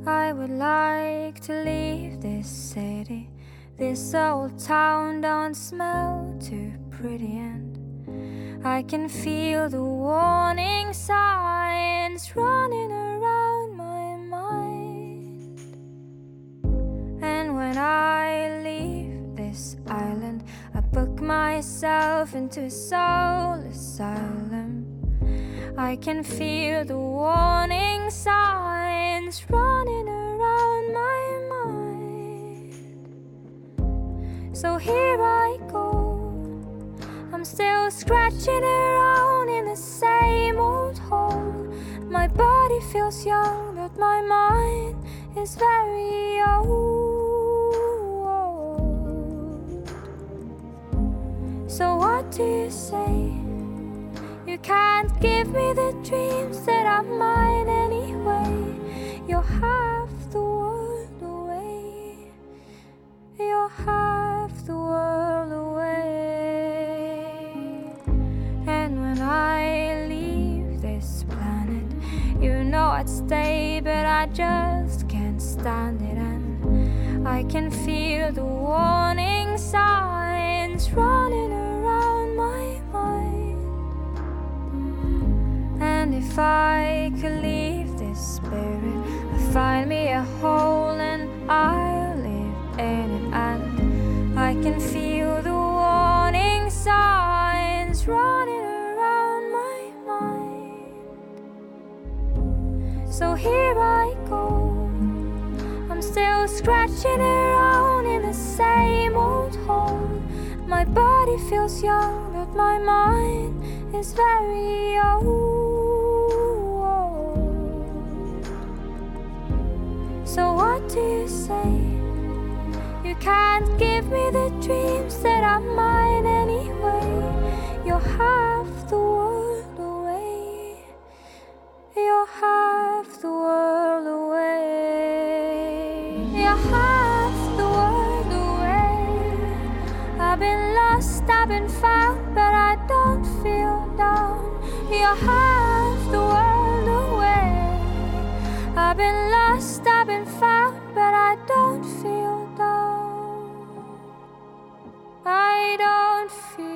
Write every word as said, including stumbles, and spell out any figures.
I would like to leave this city. This old town don't smell too pretty, and I can feel the warning signs running around my mind. And when I leave this island, I book myself into a soul asylum. I can feel the warning signs running around my mind. So here I go, I'm still scratching around in the same old hole. My body feels young, but my mind is very old. So what do you say? You can't give me the dreams that are mine anyway. You're half the world away. You're half the world away. And when I leave this planet, you know I'd stay, but I just can't stand it. And I can feel the warning signs running around my mind. And if I could leave this spirit, I'd find me a hole and I'll live in it. And I can feel the warning signs running around my mind. So here I go, I'm still scratching around in the same old hole. My body feels young, but my mind is very old. So what do you say? You can't give me the dreams that are mine anyway. You're half the world away. You're half the world away. You're half the world away. I've been lost, I've been found, but I don't feel down. You're half the world away. I've been lost, I've been found, but I don't feel down. I don't feel